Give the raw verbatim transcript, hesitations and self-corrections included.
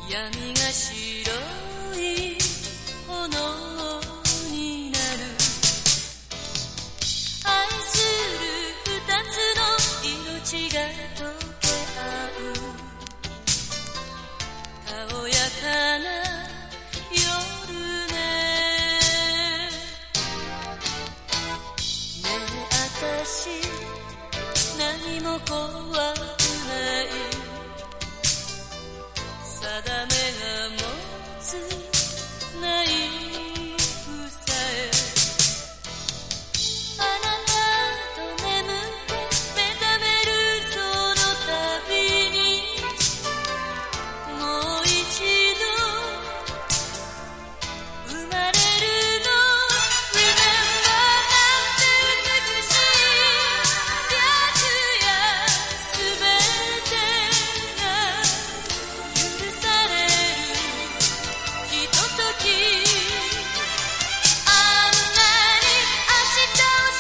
闇が白い炎になる。愛する二つの命が溶け合う。たおやかな夜ね。ねえあたし何も怖くない。